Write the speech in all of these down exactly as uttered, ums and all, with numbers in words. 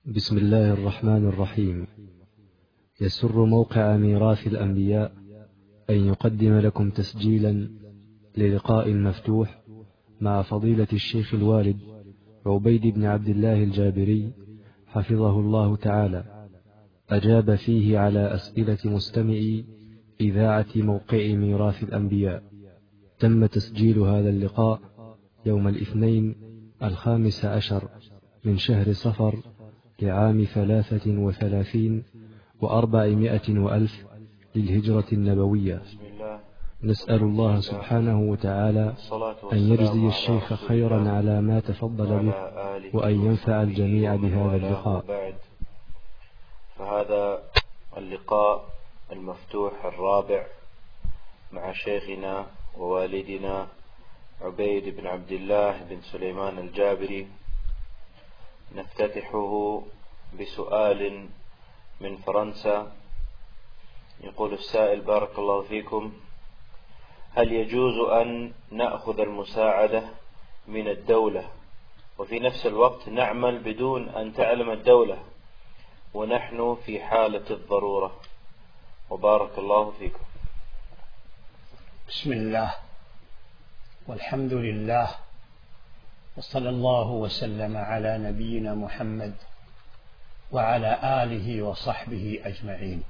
بسم الله الرحمن الرحيم. يسر موقع ميراث الأنبياء أن يقدم لكم تسجيلا للقاء مفتوح مع فضيلة الشيخ الوالد عبيد بن عبد الله الجابري حفظه الله تعالى، أجاب فيه على أسئلة مستمعي إذاعة موقع ميراث الأنبياء. تم تسجيل هذا اللقاء يوم الاثنين الخامس عشر من شهر صفر لعام ثلاثة وثلاثين وأربعمائة وألف للهجرة النبوية. نسأل الله سبحانه وتعالى أن يجزي الشيخ خيرا على ما تفضل به، وأن ينفع الجميع بهذا اللقاء. فهذا اللقاء المفتوح الرابع مع شيخنا ووالدنا عبيد بن عبد الله بن سليمان الجابري، نفتتحه بسؤال من فرنسا. يقول السائل: بارك الله فيكم، هل يجوز أن نأخذ المساعدة من الدولة وفي نفس الوقت نعمل بدون أن تعلم الدولة ونحن في حالة الضرورة؟ وبارك الله فيكم. بسم الله والحمد لله، وصلى الله وسلم على نبينا محمد وعلى آله وصحبه أجمعين.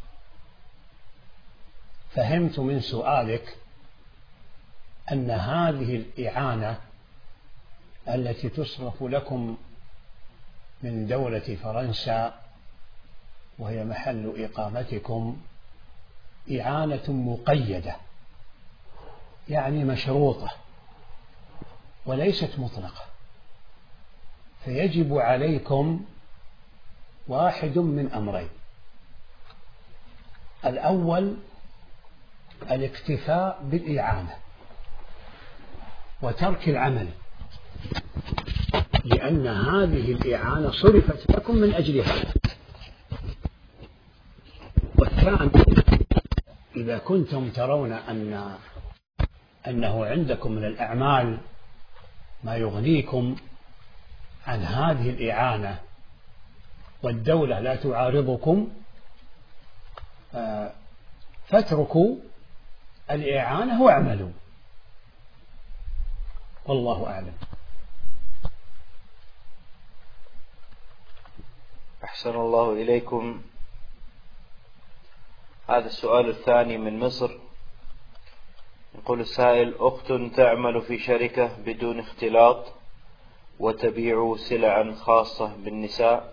فهمت من سؤالك أن هذه الإعانة التي تصرف لكم من دولة فرنسا وهي محل إقامتكم إعانة مقيدة، يعني مشروطة وليست مطلقة، فيجب عليكم واحد من أمرين: الأول الاكتفاء بالإعانة وترك العمل، لأن هذه الإعانة صرفت لكم من أجل هذا. والثاني، إذا كنتم ترون أن أنه عندكم من الأعمال ما يغنيكم عن هذه الإعانة والدولة لا تعارضكم، فاتركوا الإعانة واعملوا، والله أعلم. أحسن الله إليكم. هذا السؤال الثاني من مصر. يقول السائل: أخت تعمل في شركة بدون اختلاط وتبيع سلعا خاصة بالنساء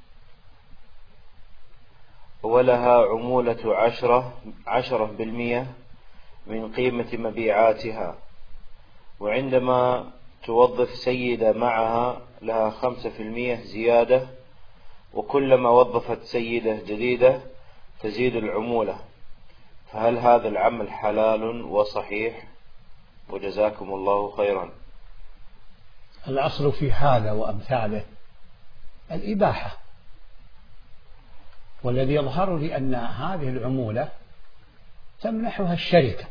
ولها عمولة عشرة عشرة بالمئة من قيمة مبيعاتها، وعندما توظف سيدة معها لها خمسة في المئة زيادة، وكلما وظفت سيدة جديدة تزيد العمولة، فهل هذا العمل حلال وصحيح؟ وجزاكم الله خيرا. الأصل في هذا وأمثاله الإباحة، والذي يظهر لي أن هذه العمولة تمنحها الشركة،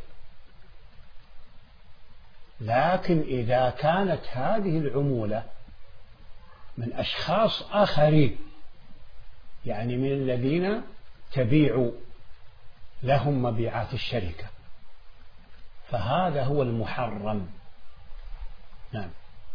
لكن إذا كانت هذه العمولة من أشخاص آخرين، يعني من الذين تبيع لهم مبيعات الشركة، فهذا هو المحرم. نعم.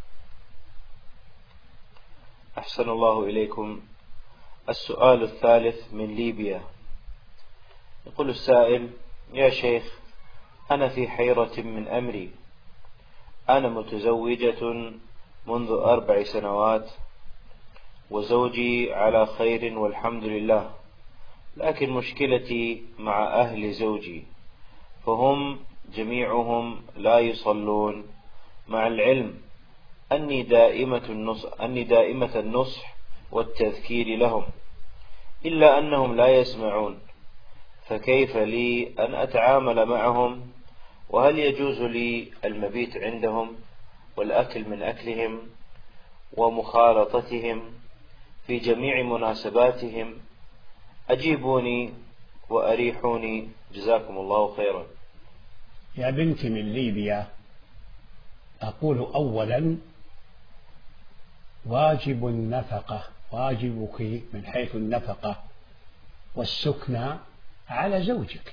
أحسن الله إليكم. السؤال الثالث من ليبيا. يقول السائل: يا شيخ، أنا في حيرة من أمري. أنا متزوجة منذ أربع سنوات وزوجي على خير والحمد لله، لكن مشكلتي مع أهل زوجي، فهم جميعهم لا يصلون، مع العلم أني دائمة النصح, أني دائمة النصح والتذكير لهم، إلا أنهم لا يسمعون، فكيف لي أن أتعامل معهم؟ وهل يجوز لي المبيت عندهم والأكل من أكلهم ومخالطتهم في جميع مناسباتهم؟ أجيبوني وأريحوني، جزاكم الله خيرا. يا بنتي من ليبيا، أقول أولا: واجب النفقة واجبك من حيث النفقة والسكنى على زوجك،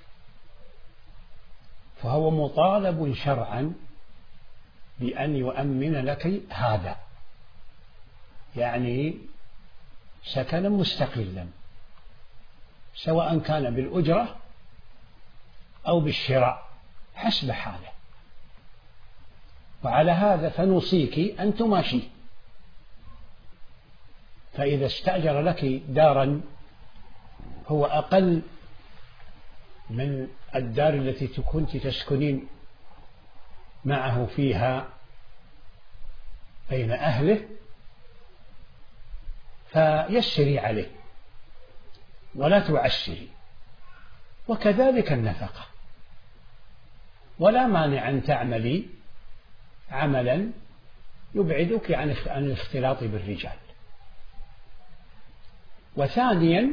فهو مطالب شرعا بأن يؤمن لك هذا، يعني سكنا مستقلا سواء كان بالأجرة أو بالشراء حسب حاله. وعلى هذا فنوصيك أن تماشيه، فإذا استأجر لك دارا هو أقل من الدار التي كنت تسكنين معه فيها بين أهله فيسري عليه ولا تعسري، وكذلك النفقة، ولا مانع أن تعملي عملا يبعدك عن الاختلاط بالرجال. وثانيا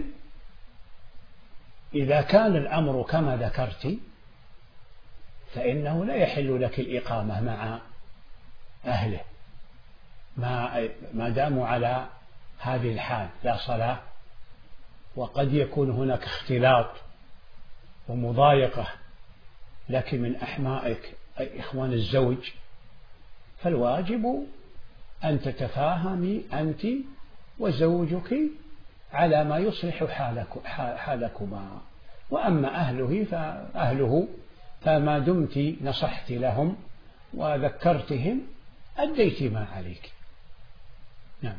إذا كان الأمر كما ذكرت فإنه لا يحل لك الإقامة مع أهله ما ما داموا على هذه الحال لا صلاة، وقد يكون هناك اختلاط ومضايقة لك من أحمائك أي إخوان الزوج، فالواجب أن تتفاهمي أنت وزوجك على ما يصلح حالك حالكما. وأما أهله فأهله فما دمت نصحت لهم وذكرتهم أديت ما عليك. نعم.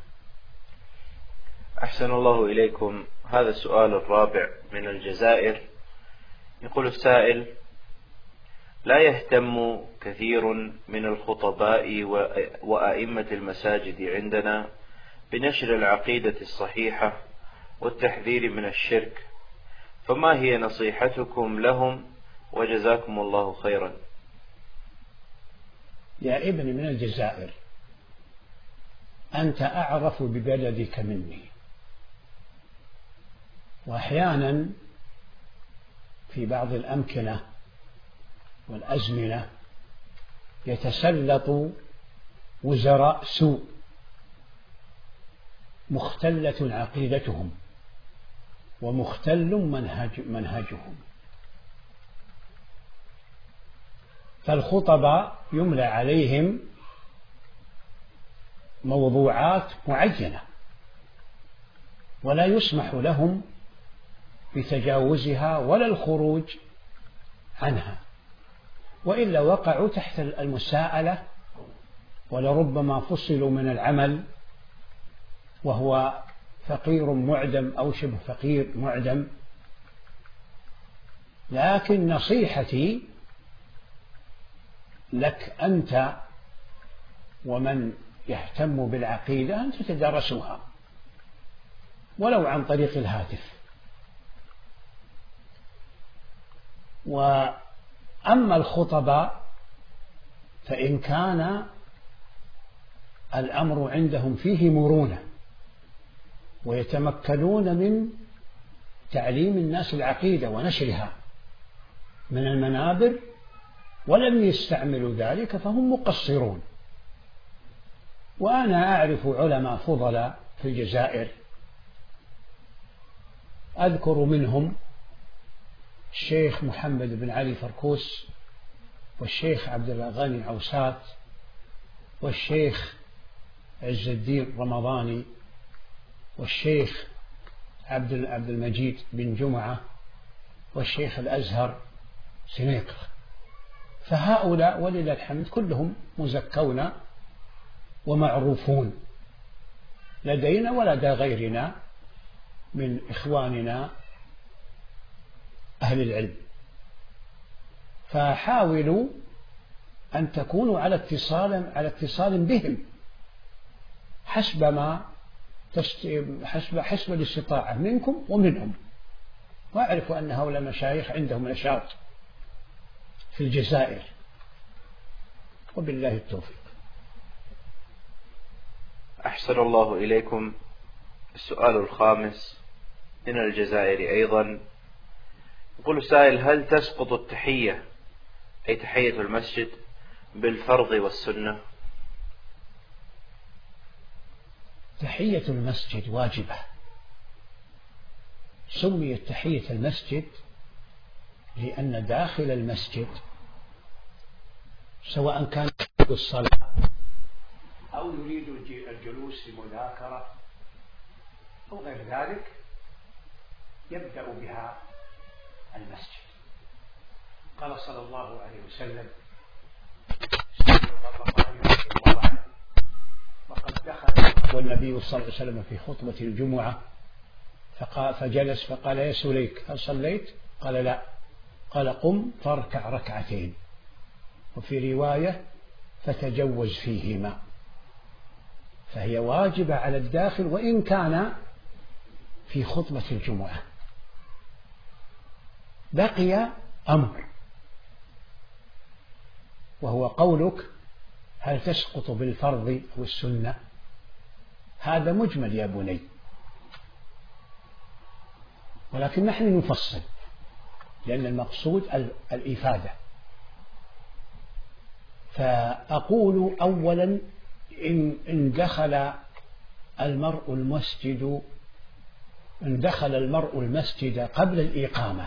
أحسن الله إليكم. هذا السؤال الرابع من الجزائر. يقول السائل: لا يهتم كثير من الخطباء وأئمة المساجد عندنا بنشر العقيدة الصحيحة والتحذير من الشرك، فما هي نصيحتكم لهم وجزاكم الله خيرا؟ يا ابن من الجزائر، أنت أعرف ببلدك مني، وأحيانا في بعض الأمكنة والأزمنة يتسلط وزراء سوء مختلة عقيدتهم ومختل منهج منهجهم، فالخطباء يملى عليهم موضوعات معينة ولا يسمح لهم بتجاوزها ولا الخروج عنها، وإلا وقعوا تحت المساءلة ولربما فصلوا من العمل وهو فقير معدم أو شبه فقير معدم. لكن نصيحتي لك أنت ومن يهتم بالعقيدة أن تتدارسوها ولو عن طريق الهاتف. وأما الخطباء فإن كان الأمر عندهم فيه مرونة ويتمكنون من تعليم الناس العقيدة ونشرها من المنابر ولم يستعملوا ذلك فهم مقصرون. وأنا أعرف علماء فضلاء في الجزائر، أذكر منهم الشيخ محمد بن علي فركوس، والشيخ عبد الغني عوسات، والشيخ عز الدين رمضاني، والشيخ عبد عبد المجيد بن جمعة، والشيخ الأزهر سنيقر. فهؤلاء ولله الحمد كلهم مزكون ومعروفون لدينا ولدى غيرنا من إخواننا أهل العلم، فحاولوا أن تكونوا على اتصال على اتصال بهم حسب ما حسب حسب الاستطاعة منكم ومنهم. وأعرف أن هؤلاء المشايخ عندهم نشاط في الجزائر، وبالله التوفيق. أحسن الله إليكم. السؤال الخامس من الجزائر أيضا. يقول السائل: هل تسقط التحية أي تحية المسجد بالفرض والسنة؟ تحية المسجد واجبة. سميت تحية المسجد لأن داخل المسجد سواء كان يريد الصلاة أو يريد الجلوس لمذاكرة أو غير ذلك يبدأ بها المسجد. قال صلى الله عليه وسلم: وقد دخل والنبي صلى الله عليه وسلم في خطبة الجمعة فجلس فقال: يا سليك هل صليت؟ قال: لا. قال: قم فاركع ركعتين. وفي رواية: فتجوز فيهما. فهي واجبة على الداخل وإن كان في خطبة الجمعة. بقي أمر، وهو قولك: هل تسقط بالفرض أو السنة؟ هذا مجمل يا بني، ولكن نحن نفصل لأن المقصود الإفادة. فأقول أولا: إن, إن دخل المرء المسجد إن دخل المرء المسجد قبل الإقامة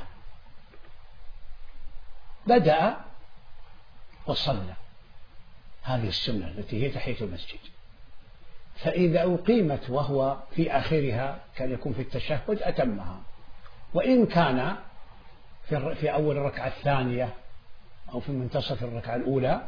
بدأ وصلى، هذه السنة التي هي تحية المسجد. فإذا أقيمت وهو في آخرها كان يكون في التشهد أتمها، وإن كان في أول الركعة الثانية أو في منتصف الركعة الأولى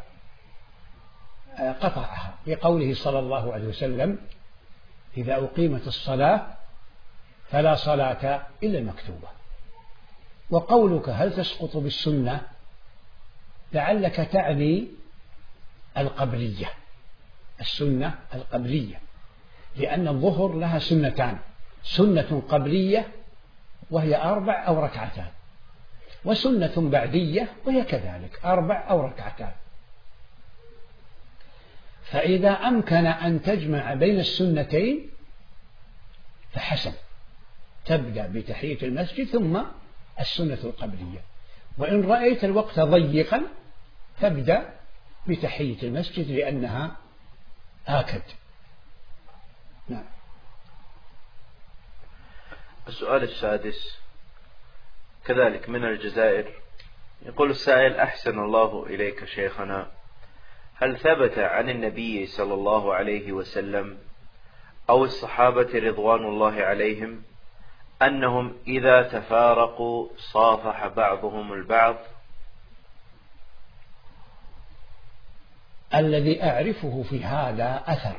قطعها، بقوله صلى الله عليه وسلم: إذا أقيمت الصلاة فلا صلاة إلا المكتوبة. وقولك: هل تسقط بالسنة؟ لعلك تعني القبلية، السنة القبلية، لأن الظهر لها سنتان: سنة قبلية وهي أربع أو ركعتان، وسنة بعدية وهي كذلك أربع أو ركعتان. فإذا أمكن أن تجمع بين السنتين فحسن، تبدأ بتحية المسجد ثم السنة القبلية. وإن رأيت الوقت ضيقا تبدأ بتحية المسجد لأنها آكد. نعم. السؤال السادس كذلك من الجزائر، يقول السائل: أحسن الله إليك شيخنا، هل ثبت عن النبي صلى الله عليه وسلم أو الصحابة رضوان الله عليهم أنهم إذا تفارقوا صافح بعضهم البعض؟ الذي أعرفه في هذا أثر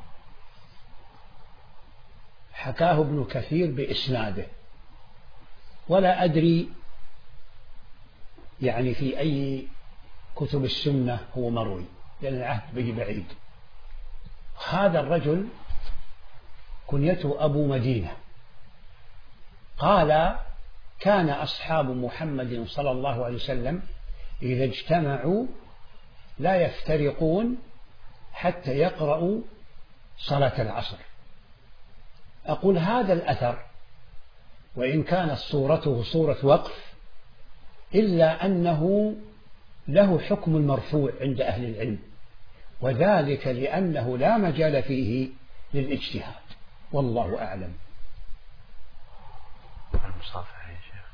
حكاه ابن كثير بإسناده، ولا أدري يعني في أي كتب السنة هو مروي، لأن العهد به بعيد. هذا الرجل كنيته أبو مدينة، قال: كان أصحاب محمد صلى الله عليه وسلم إذا اجتمعوا لا يفترقون حتى يقرأوا صلاة العصر. أقول هذا الأثر وإن كانت صورته صورة وقف إلا أنه له حكم المرفوع عند أهل العلم، وذلك لأنه لا مجال فيه للاجتهاد، والله أعلم. المصافحة يا شيخ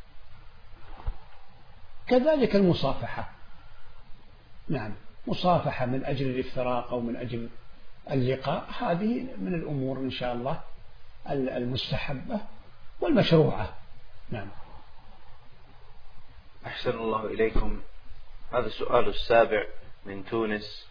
كذلك المصافحة، نعم، مصافحة من أجل الافتراق أو من أجل اللقاء، هذه من الأمور إن شاء الله المستحبة والمشروعة. نعم. أحسن الله إليكم. هذا السؤال السابع من تونس،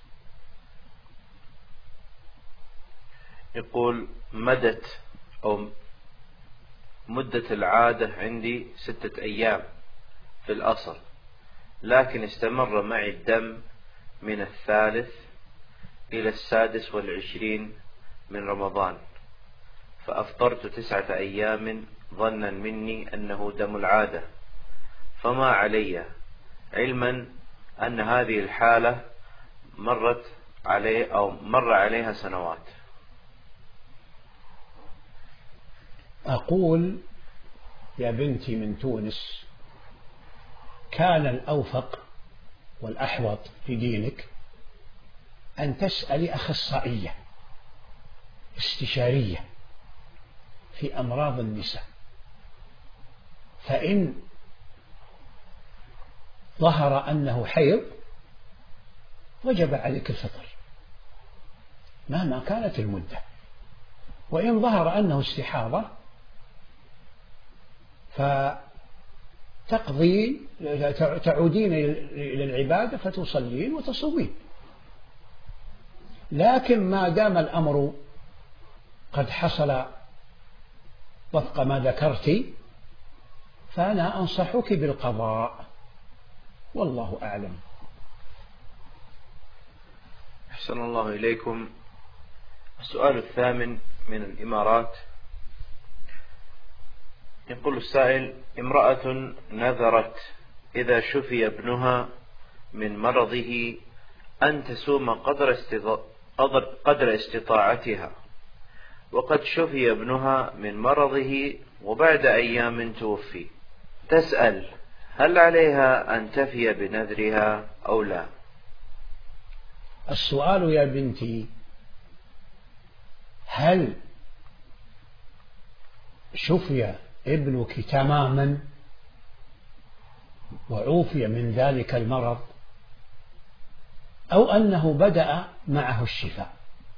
يقول: مدت أو مدة العادة عندي ستة أيام في الأصل، لكن استمر معي الدم من الثالث إلى السادس والعشرين من رمضان، فأفطرت تسعة أيام ظنا مني أنه دم العادة، فما علي، علما أن هذه الحالة مرت عليه أو مر عليها سنوات. أقول يا بنتي من تونس، كان الأوفق والأحوط في دينك أن تسألي أخصائية استشارية في أمراض النساء، فإن ظهر أنه حيض وجب عليك الفطر مهما كانت المدة، وإن ظهر أنه استحاضة فتقضين تعودين إلى العبادة فتصلين وتصوين. لكن ما دام الأمر قد حصل وفق ما ذكرت فأنا أنصحك بالقضاء، والله أعلم. أحسن الله إليكم. السؤال الثامن من الإمارات، يقول السائل: امرأة نذرت إذا شفي ابنها من مرضه أن تسوم قدر, قدر استطاعتها، وقد شفي ابنها من مرضه وبعد أيام توفي، تسأل هل عليها أن تفي بنذرها أو لا؟ السؤال يا بنتي: هل شفي ابنك تماما وعوفي من ذلك المرض، أو أنه بدأ معه الشفاء؟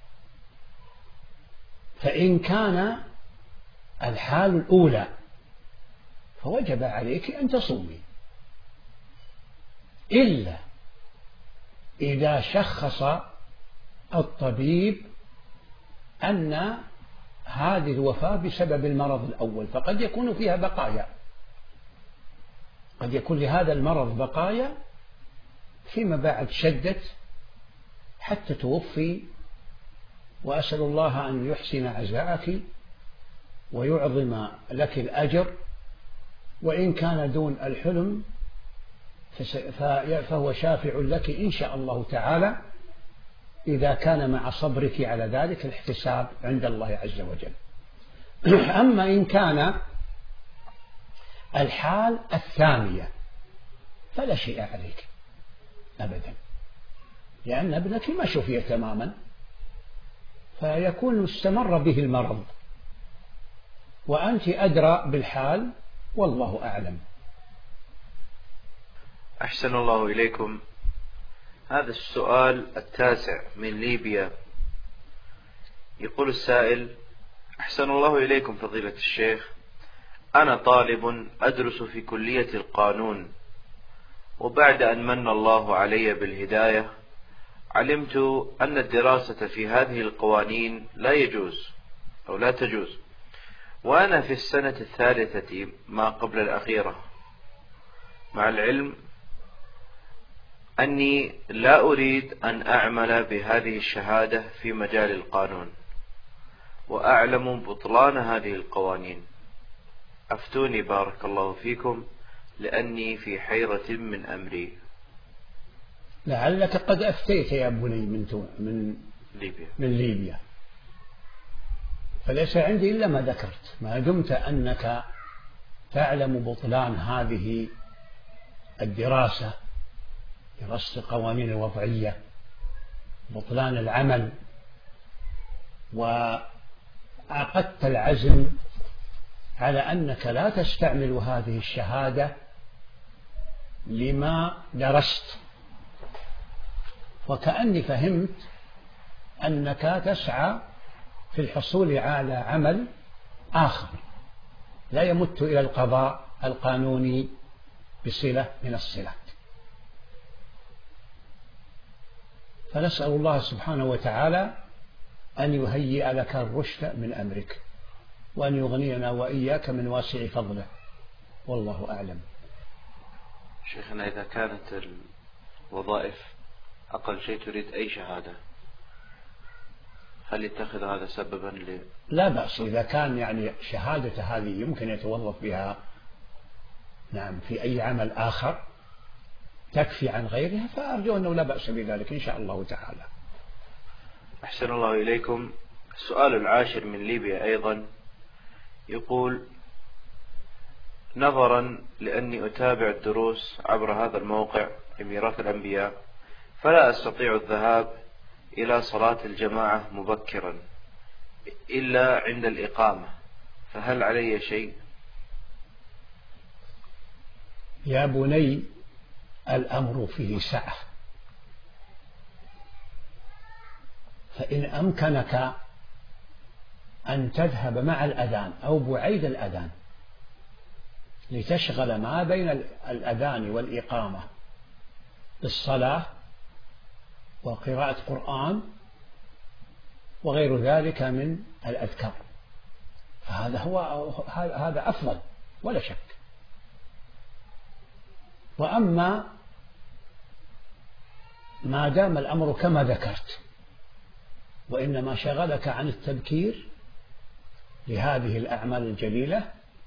فإن كان الحال الأولى فوجب عليك أن تصومي، إلا إذا شخص الطبيب أن هذه الوفاة بسبب المرض الأول، فقد يكون فيها بقايا، قد يكون لهذا المرض بقايا فيما بعد شدت حتى توفي، وأسأل الله أن يحسن عزاءك ويعظم لك الأجر، وإن كان دون الحلم فهو شافع لك إن شاء الله تعالى، إذا كان مع صبرك على ذلك الاحتساب عند الله عز وجل. أما إن كان الحال الثانية فلا شيء عليك أبدا، لأن ابنك ما شفي تماما، فيكون استمر به المرض، وأنت أدرى بالحال، والله أعلم. أحسن الله إليكم. هذا السؤال التاسع من ليبيا، يقول السائل: أحسن الله إليكم فضيلة الشيخ، أنا طالب أدرس في كلية القانون، وبعد أن من الله علي بالهداية علمت أن الدراسة في هذه القوانين لا يجوز أو لا تجوز، وأنا في السنة الثالثة ما قبل الأخيرة، مع العلم أني لا أريد أن أعمل بهذه الشهادة في مجال القانون، وأعلم بطلان هذه القوانين، أفتوني بارك الله فيكم، لأني في حيرة من أمري. لعلك قد أفتيت يا بني من من ليبيا من ليبيا، فليس عندي إلا ما ذكرت. ما دمت أنك تعلم بطلان هذه الدراسة، دراسة القوانين الوضعية، بطلان العمل، وعقدت العزم على أنك لا تستعمل هذه الشهادة لما درست، وكأني فهمت أنك تسعى في الحصول على عمل آخر لا يمت إلى القضاء القانوني بصلة من الصلات. فنسأل الله سبحانه وتعالى أن يهيئ لك الرشد من أمرك، وأن يغنينا وإياك من واسع فضله، والله أعلم. شيخنا، إذا كانت الوظائف أقل شيء تريد أي شهادة، هل يتخذ هذا سببا ل... لا بأس إذا كان يعني شهادة هذه يمكن يتوظف بها نعم في أي عمل آخر تكفي عن غيرها، فأرجو أنه لا بأس بذلك إن شاء الله تعالى. أحسن الله إليكم. السؤال العاشر من ليبيا أيضا، يقول: نظرا لأني أتابع الدروس عبر هذا الموقع ميراث الأنبياء، فلا أستطيع الذهاب إلى صلاة الجماعة مبكرا، إلا عند الإقامة، فهل علي شيء؟ يا بني الأمر فيه سعة، فإن أمكنك أن تذهب مع الأذان أو بعيد الأذان لتشغل ما بين الأذان والإقامة بالصلاة وقراءة قرآن وغير ذلك من الأذكار، فهذا هو هذا أفضل ولا شك. وأما ما دام الأمر كما ذكرت وإنما شغلك عن التبكير لهذه الأعمال الجليلة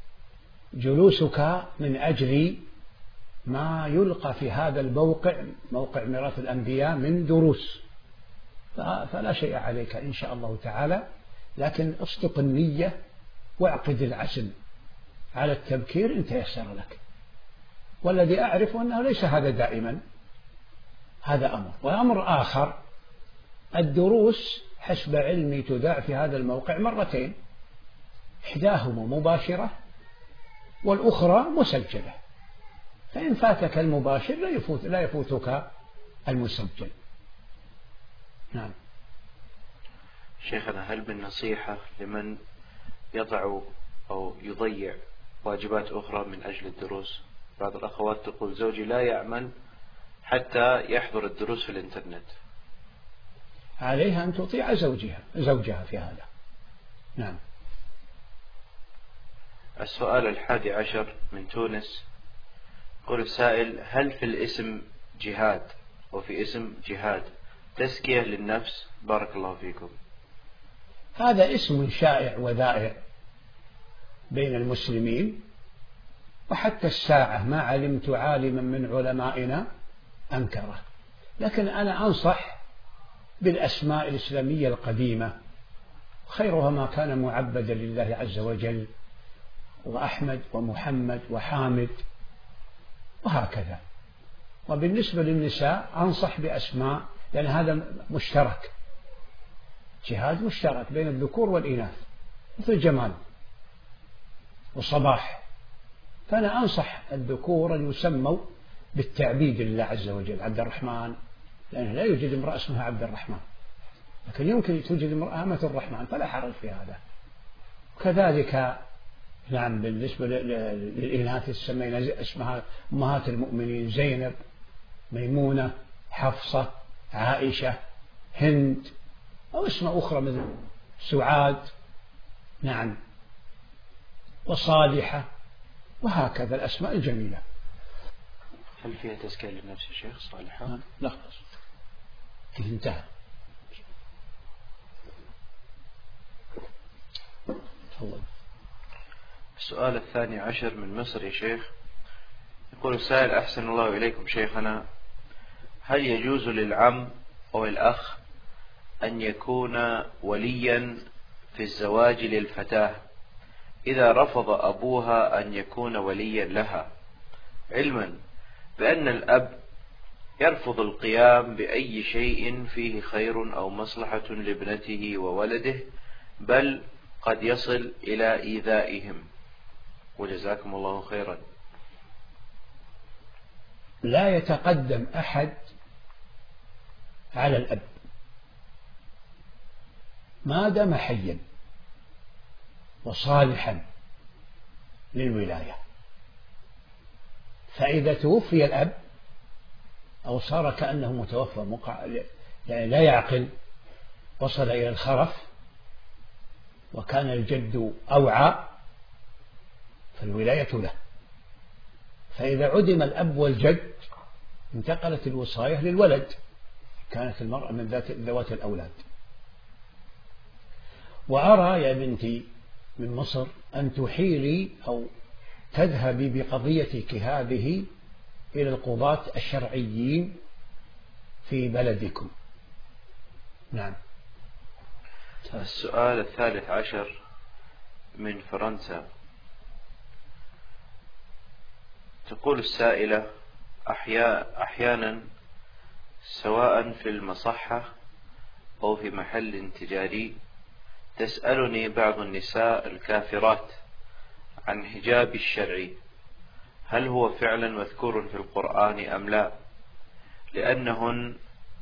جلوسك من أجل ما يلقى في هذا الموقع، موقع ميراث الأنبياء، من دروس، فلا شيء عليك إن شاء الله تعالى، لكن اصدق النية واعقد العزم على التبكير إن تيسر لك. والذي أعرف أنه ليس هذا دائما، هذا أمر. وأمر آخر، الدروس حسب علمي تذاع في هذا الموقع مرتين، إحداهما مباشرة والأخرى مسجلة، فإن فاتك المباشر لا يفوت لا يفوتك المسجل. نعم. شيخنا، هل من نصيحة لمن يضع أو يضيع واجبات أخرى من أجل الدروس؟ بعض الأخوات تقول زوجي لا يعمل حتى يحضر الدروس في الإنترنت. عليها أن تطيع زوجها زوجها في هذا. نعم. السؤال الحادي عشر من تونس، يقول السائل: هل في الاسم جهاد وفي اسم جهاد تزكية للنفس؟ بارك الله فيكم. هذا اسم شائع وذائع بين المسلمين، وحتى الساعة ما علمت عالما من علمائنا أنكره، لكن أنا أنصح بالأسماء الإسلامية القديمة، خيرها ما كان معبدا لله عز وجل، وأحمد ومحمد وحامد وهكذا. وبالنسبة للنساء أنصح بأسماء، لأن هذا مشترك، جهاد مشترك بين الذكور والإناث، مثل جمال وصباح، فأنا أنصح الذكور أن يسموا بالتعبيد لله عز وجل، عبد الرحمن، لأنه لا يوجد امرأة اسمها عبد الرحمن، لكن يمكن توجد امرأة أمة الرحمن، فلا حرج في هذا. وكذلك نعم بالنسبة للإناث سمينا اسمها أمهات المؤمنين: زينب، ميمونة، حفصة، عائشة، هند، أو اسم أخرى مثل سعاد، نعم، وصالحة، وهكذا الأسماء الجميلة. هل فيها تزكية للنفس يا شيخ صالحة؟ لا، كيف انتهى. تفضل. السؤال الثاني عشر من مصر يا شيخ، يقول السائل: أحسن الله إليكم شيخنا، هل يجوز للعم أو الأخ أن يكون وليا في الزواج للفتاة إذا رفض أبوها أن يكون وليا لها، علما بأن الأب يرفض القيام بأي شيء فيه خير أو مصلحة لابنته وولده، بل قد يصل إلى إيذائهم، وجزاكم الله خيرا؟ لا يتقدم أحد على الأب ما دام حيا وصالحا للولاية، فإذا توفي الأب أو صار كأنه متوفى مقع... يعني لا يعقل، وصل إلى الخرف، وكان الجد أوعى، فالولاية له. فإذا عدم الأب والجد انتقلت الوصاية للولد، كانت المرأة من ذات ذوات الأولاد. وأرى يا بنتي من مصر أن تحيلي أو تذهبي بقضيتك هذه إلى القضاة الشرعيين في بلدكم. نعم. السؤال الثالث عشر من فرنسا، تقول السائلة: أحيانا سواء في المصحة أو في محل تجاري تسألني بعض النساء الكافرات عن حجاب الشرعي، هل هو فعلا مذكور في القرآن أم لا؟ لأنهن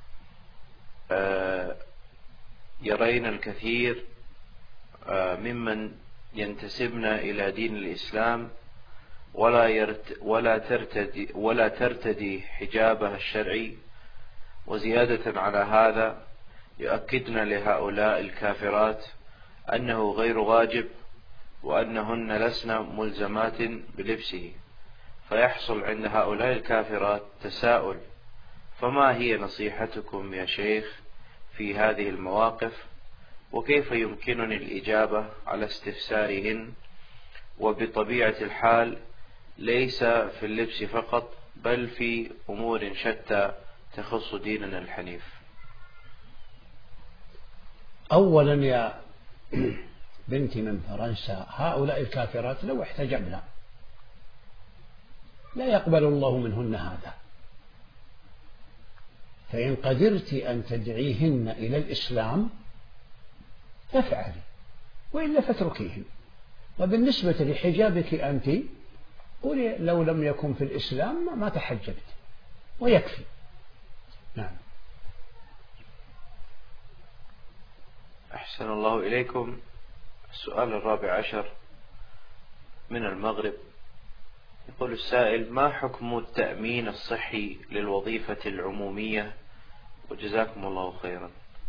يرين الكثير ممن ينتسبن إلى دين الإسلام ولا يرت ولا ترتدي ولا ترتدي حجابها الشرعي، وزيادة على هذا يؤكدن لهؤلاء الكافرات أنه غير واجب وأنهن لسن ملزمات بلبسه، فيحصل عند هؤلاء الكافرات تساؤل: فما هي نصيحتكم يا شيخ في هذه المواقف؟ وكيف يمكنني الإجابة على استفسارهن؟ وبطبيعة الحال ليس في اللبس فقط، بل في أمور شتى تخص ديننا الحنيف. أولا يا بنتي من فرنسا، هؤلاء الكافرات لو احتجبن لا يقبل الله منهن هذا، فإن قدرت أن تدعيهن إلى الإسلام فافعلي، وإلا فاتركيهن. وبالنسبة لحجابك أنت قولي لو لم يكن في الإسلام ما تحجبت ويكفي. نعم. أحسن الله إليكم. السؤال الرابع عشر من المغرب، يقول السائل: ما حكم التأمين الصحي للوظيفة العمومية؟ وجزاكم الله خيرا.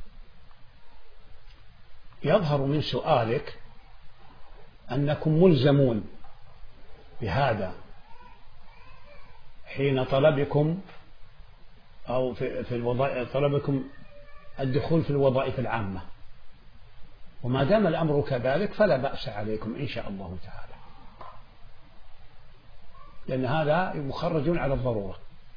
يظهر من سؤالك أنكم ملزمون بهذا حين طلبكم أو في الوظائف طلبكم الدخول في الوظائف العامة، وما دام الأمر كذلك فلا بأس عليكم إن شاء الله تعالى، لأن هذا مخرج على الضرورة.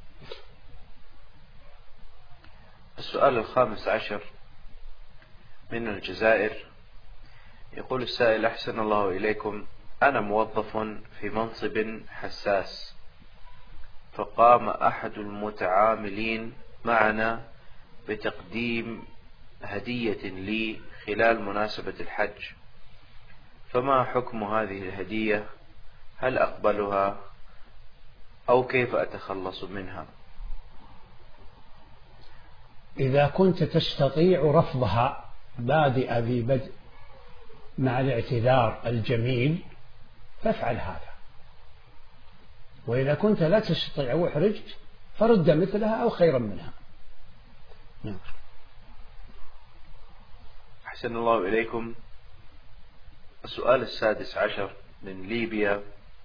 السؤال الخامس عشر من الجزائر، يقول السائل: أحسن الله إليكم، أنا موظف في منصب حساس، فقام أحد المتعاملين معنا بتقديم هدية لي خلال مناسبة الحج، فما حكم هذه الهدية؟ هل أقبلها أو كيف أتخلص منها؟ إذا كنت تستطيع رفضها بادئ ذي بدء مع الاعتذار الجميل فافعل هذا، وإذا كنت لا تستطيع واحرجت فرد مثلها أو خيرا منها. نعم. أحسن الله إليكم. السؤال السادس عشر من ليبيا،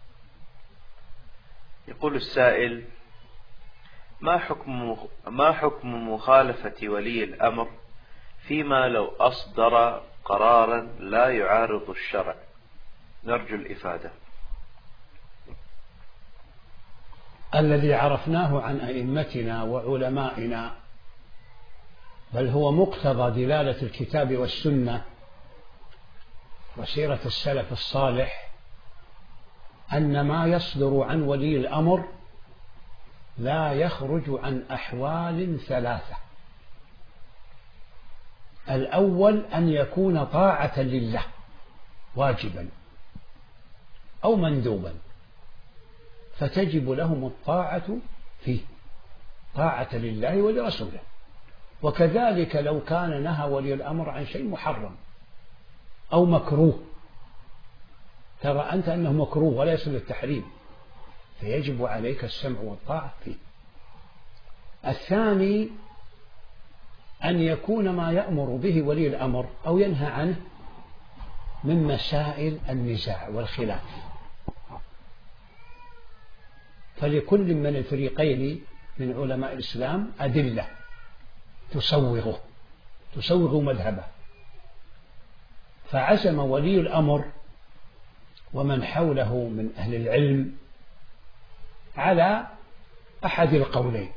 يقول السائل: ما حكم ما حكم مخالفة ولي الأمر فيما لو أصدر قرارا لا يعارض الشرع؟ نرجو الإفادة. الذي عرفناه عن أئمتنا وعلمائنا، بل هو مقتضى دلالة الكتاب والسنة وسيرة السلف الصالح، أن ما يصدر عن ولي الأمر لا يخرج عن أحوال ثلاثة: الأول أن يكون طاعة لله واجبا أو مندوبا، فتجب لهم الطاعة فيه، طاعة لله ولرسوله. وكذلك لو كان نهى ولي الأمر عن شيء محرم أو مكروه، ترى أنت أنه مكروه ولا يصل للتحريم، فيجب عليك السمع والطاعة فيه. الثاني أن يكون ما يأمر به ولي الأمر أو ينهى عنه من مسائل النزاع والخلاف، فلكل من الفريقين من علماء الإسلام أدلة تسوغه تسوغ مذهبه، فعزم ولي الأمر ومن حوله من أهل العلم على أحد القولين،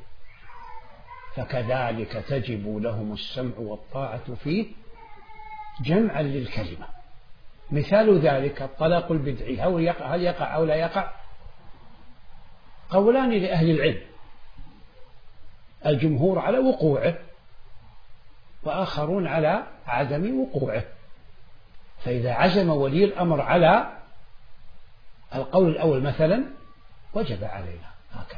فكذلك تجب لهم السمع والطاعة فيه جمعا للكلمة. مثال ذلك الطلاق البدعي، هل يقع, هل يقع أو لا يقع؟ قولان لأهل العلم، الجمهور على وقوعه وآخرون على عدم وقوعه، فإذا عزم ولي الأمر على القول الأول مثلا وجب علينا هكذا.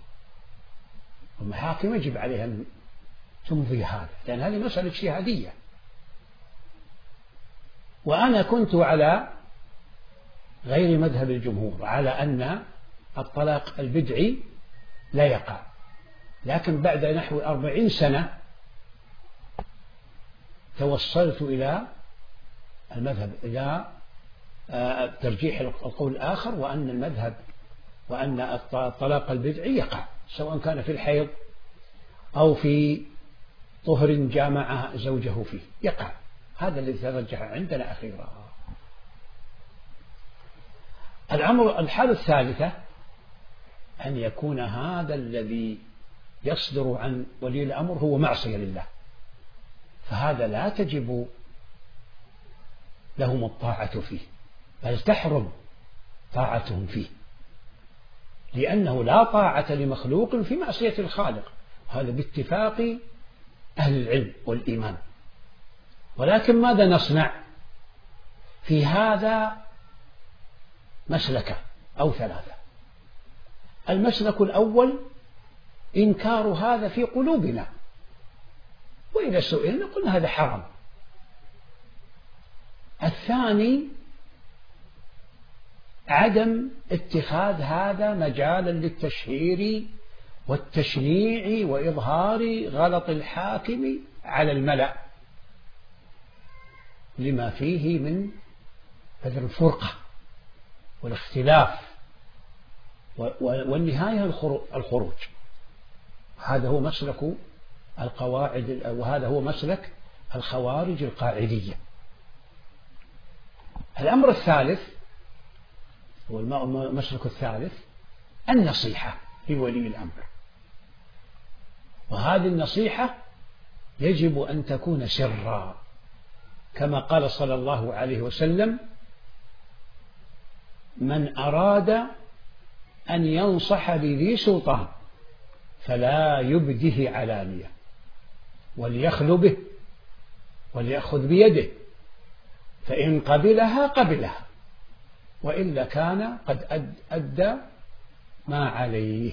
المحاكم يجب عليها أن تمضي هذا، لأن هذه مسألة اجتهادية. وأنا كنت على غير مذهب الجمهور، على أن الطلاق البدعي لا يقع، لكن بعد نحو أربعين سنة توصلت إلى المذهب إلى ترجيح القول الآخر، وأن المذهب وأن الطلاق البدعي يقع سواء كان في الحيض أو في طهر جامع زوجه فيه، يقع. هذا الذي ترجح عندنا أخيرا. الأمر الحالة الثالثة أن يكون هذا الذي يصدر عن ولي الأمر هو معصية لله، فهذا لا تجب لهم الطاعة فيه، بل تحرم طاعتهم فيه، لأنه لا طاعة لمخلوق في معصية الخالق، هذا باتفاق أهل العلم والإيمان. ولكن ماذا نصنع في هذا؟ مسلكة أو ثلاثة. المسلك الأول إنكار هذا في قلوبنا، وإذا سئلنا قلنا هذا حرام. الثاني عدم اتخاذ هذا مجالا للتشهير والتشنيع وإظهار غلط الحاكم على الملأ لما فيه من الفرقة والاختلاف، والنهاية الخروج. هذا هو مسلك القواعد، وهذا هو مسلك الخوارج القاعدية. الأمر الثالث والمسلك الثالث النصيحة لولي الأمر، وهذه النصيحة يجب أن تكون سرا، كما قال صلى الله عليه وسلم: من أراد أن ينصح لذي سلطان فلا يبده علانية، وليخل به وليأخذ بيده، فإن قبلها قبلها، وإلا كان قد أدى ما عليه.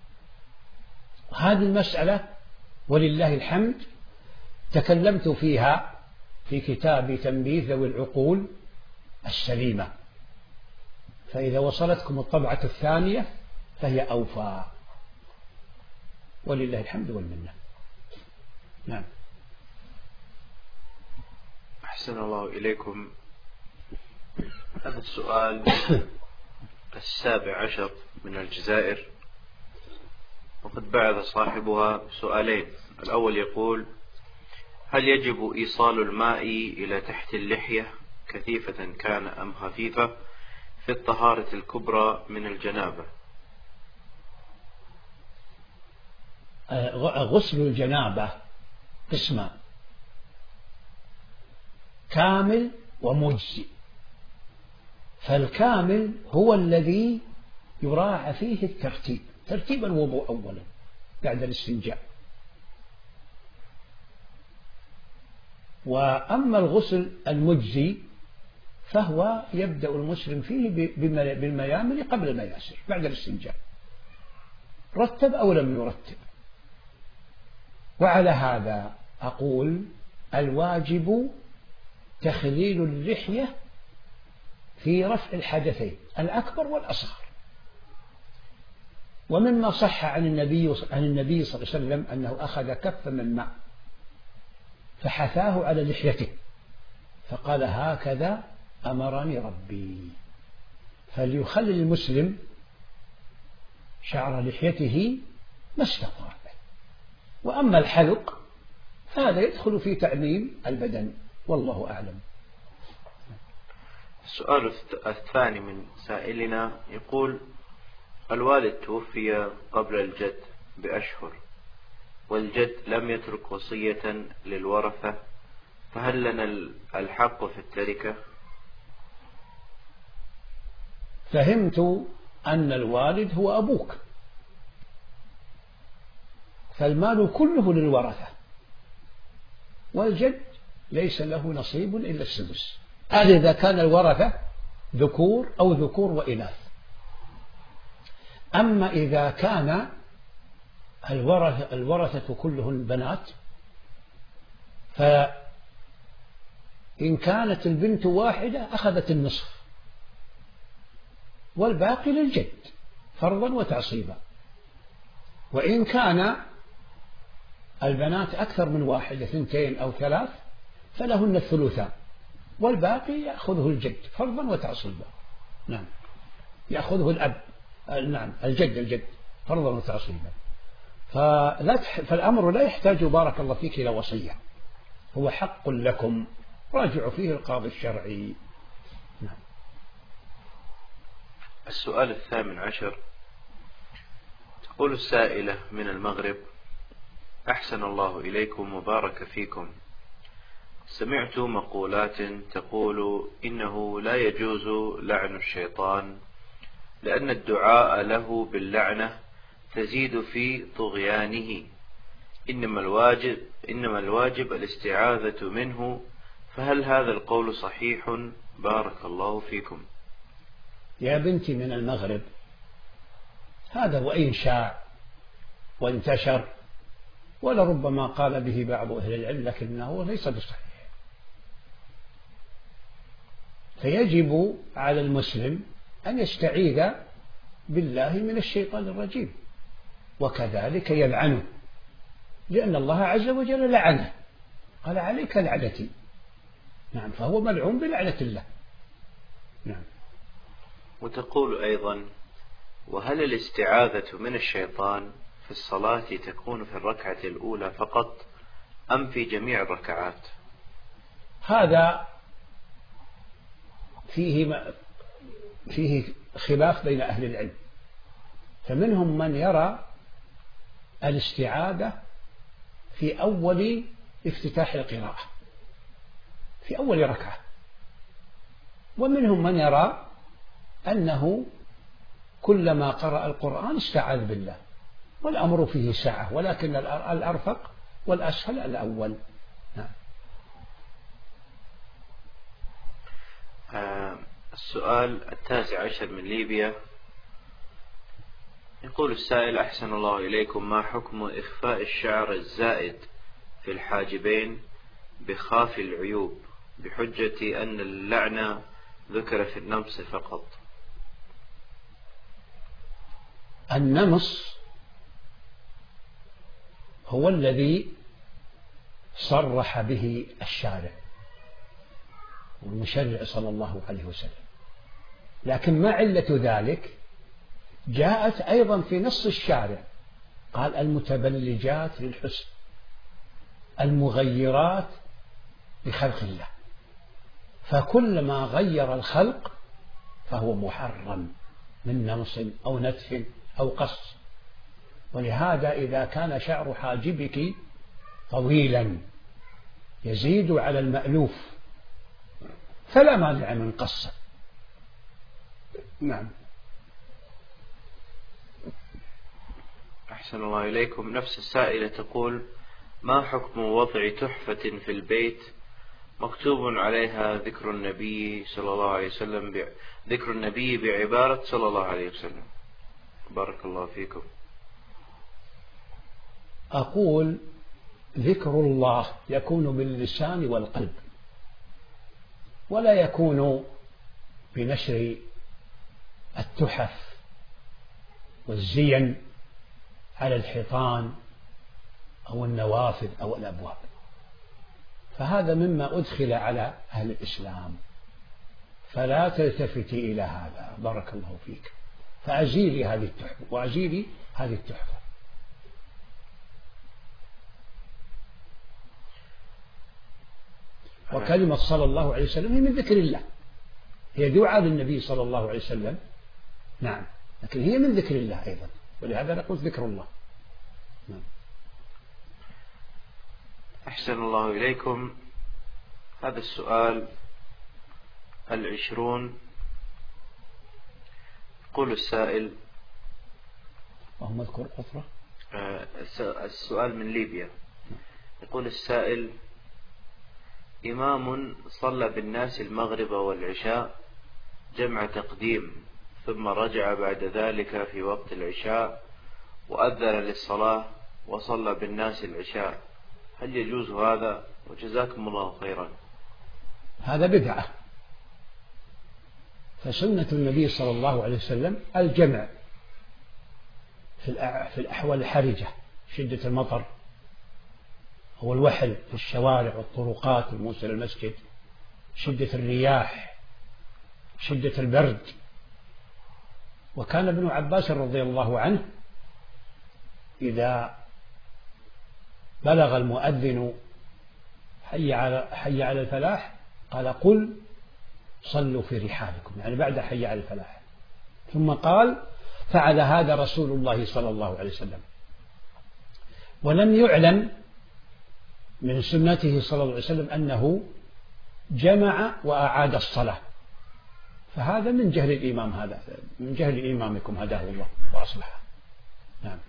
هذه المسألة ولله الحمد تكلمت فيها في كتاب تنبيه ذوي العقول السليمة، فإذا وصلتكم الطبعة الثانية فهي أوفى، ولله الحمد والمنة. نعم. أحسن الله إليكم. هذا السؤال السابع عشر من الجزائر، وقد بعث صاحبها سؤالين. الأول يقول: هل يجب إيصال الماء إلى تحت اللحية كثيفة كان أم خفيفة في الطهارة الكبرى من الجنابة؟ غسل الجنابة قسمان: كامل ومجزي. فالكامل هو الذي يراعى فيه الترتيب، ترتيب الوضوء أولا بعد الاستنجاء. وأما الغسل المجزي فهو يبدأ المسلم فيه بالميامن قبل المياسر بعد الاستنجاء، رتب أو لم يرتب. وعلى هذا أقول: الواجب تخليل اللحية في رفع الحدثين الأكبر والأصغر. ومما صح عن النبي عن النبي صلى الله عليه وسلم أنه أخذ كفا من ماء فحثاه على لحيته فقال: هكذا أمرني ربي. فليخلل المسلم شعر لحيته ما استطاع. وأما الحلق فهذا يدخل في تعميم البدن، والله أعلم. السؤال الثاني من سائلنا يقول: الوالد توفي قبل الجد بأشهر، والجد لم يترك وصية للورثة، فهل لنا الحق في التركة؟ فهمت أن الوالد هو أبوك، فالمال كله للورثة، والجد ليس له نصيب إلا السدس هذا إذا كان الورثة ذكور أو ذكور وإناث. أما إذا كان الورثة, الورثة كلهن بنات، فإن كانت البنت واحدة أخذت النصف والباقي للجد فرضا وتعصيبا. وإن كان البنات أكثر من واحدة اثنتين أو ثلاث فلهن الثلثان والباقي يأخذه الجد فرضا وتعصيبا. نعم، يأخذه الأب، نعم الجد الجد فرضا وتعصيبا. فلا تح... فالأمر لا يحتاج بارك الله فيك إلى وصية، هو حق لكم راجعوا فيه القاضي الشرعي. نعم. السؤال الثامن عشر، تقول السائلة من المغرب: أحسن الله إليكم وبارك فيكم، سمعت مقولات تقول إنه لا يجوز لعن الشيطان لأن الدعاء له باللعنة تزيد في طغيانه، إنما الواجب, إنما الواجب الاستعاذة منه، فهل هذا القول صحيح؟ بارك الله فيكم. يا بنتي من المغرب، هذا وإن شاع وانتشر ولربما قال به بعض أهل العلم لكنه ليس بصحيح. فيجب على المسلم أن يستعيذ بالله من الشيطان الرجيم، وكذلك يلعنه، لأن الله عز وجل لعنه، قال عليك لعنتي. نعم، فهو ملعون بلعنة الله. نعم. وتقول أيضا: وهل الاستعاذة من الشيطان في الصلاة تكون في الركعة الأولى فقط أم في جميع الركعات؟ هذا فيه فيه خلاف بين أهل العلم، فمنهم من يرى الاستعاذة في أول افتتاح القراءة في أول ركعة، ومنهم من يرى أنه كلما قرأ القرآن استعاذ بالله، والأمر فيه سعة، ولكن الأرفق والأسهل الأول. نعم. آه السؤال التاسع عشر من ليبيا، يقول السائل: أحسن الله إليكم، ما حكم إخفاء الشعر الزائد في الحاجبين بخاف العيوب بحجة أن اللعنة ذكر في النمص فقط؟ النمص هو الذي صرح به الشارع والمشرع صلى الله عليه وسلم، لكن ما علة ذلك جاءت أيضا في نص الشارع، قال: المتبلجات للحسن المغيرات لخلق الله، فكلما غير الخلق فهو محرم من نمص أو نتف أو قص. ولهذا إذا كان شعر حاجبك طويلا يزيد على المألوف فلا مانع من قصه. نعم. أحسن الله إليكم، نفس السائلة تقول: ما حكم وضع تحفة في البيت مكتوب عليها ذكر النبي صلى الله عليه وسلم ب... ذكر النبي بعبارة صلى الله عليه وسلم؟ بارك الله فيكم. أقول: ذكر الله يكون باللسان والقلب، ولا يكون بنشر التحف والزين على الحيطان أو النوافذ أو الأبواب، فهذا مما أدخل على أهل الإسلام، فلا تلتفتي إلى هذا. بارك الله فيك، فأزيلي هذه التحفة وأزيلي هذه التحفة. وكلمة صلى الله عليه وسلم هي من ذكر الله، هي دعاء للنبي صلى الله عليه وسلم. نعم، لكن هي من ذكر الله أيضا، ولهذا نقول ذكر الله. نعم. أحسن الله إليكم، هذا السؤال العشرون، يقول السائل: اللهم اذكر أخرى. السؤال من ليبيا، يقول السائل: إمام صلى بالناس المغرب والعشاء جمع تقديم، ثم رجع بعد ذلك في وقت العشاء وأذن للصلاة وصلى بالناس العشاء، هل يجوز هذا؟ وجزاكم الله خيرا. هذا بدعة، فسنة النبي صلى الله عليه وسلم الجمع في الأحوال الحرجة، شدة المطر هو الوحل في الشوارع والطرقات الموصلة للمسجد، شدة الرياح، شدة البرد. وكان ابن عباس رضي الله عنه إذا بلغ المؤذن حي على حي على الفلاح قال قل صلوا في رحالكم، يعني بعد حي على الفلاح، ثم قال فعل هذا رسول الله صلى الله عليه وسلم. ولم يعلم من سنته صلى الله عليه وسلم أنه جمع وأعاد الصلاة، فهذا من جهل الإمام، هذا من جهل إمامكم هداه الله وأصلحه. نعم.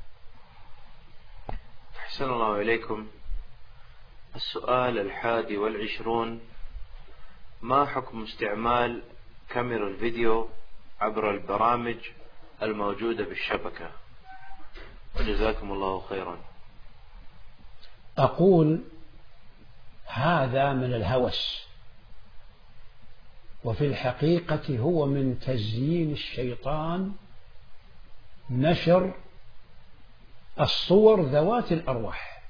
أحسن الله إليكم. السؤال الحادي والعشرون: ما حكم استعمال كاميرا الفيديو عبر البرامج الموجودة بالشبكة؟ وجزاكم الله خيرا. أقول هذا من الهوس، وفي الحقيقة هو من تزيين الشيطان نشر الصور ذوات الأرواح،